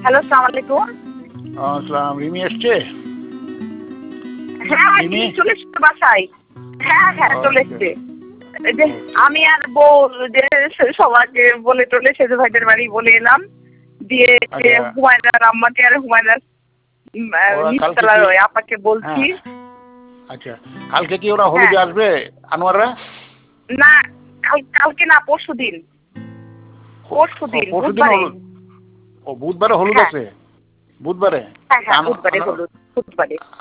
Hello, আসসালামু আলাইকুম। আসসালাম। রিমি এসছে? হ্যাঁ, রিমি চলে এসছে বাসায়। হ্যাঁ, চলে আচ্ছা এসছে। এই যে আমি আর বউ যে সবাইকে বলে টলে সেজু ভাইদের বাড়ি বলে এলাম। দিয়ে আচ্ছা হুমায়রার আম্মাকে আর হুমায়রার ওরা কালকে নিচতলার কি ওই আপাকে বলছি। হ্যাঁ আচ্ছা কালকে কি ওরা হ্যাঁ, হলুদে আসবে আনোয়াররা? না, কালকে না, পরশুদিন। পরশুদিন পরশুদিন বুধবারে। হলুদ। ও বুধবারে হলুদ হ্যাঁ আছে? বুধবারে? হ্যাঁ তা হ্যাঁ, বুধবারে হলুদ, বুধবারে।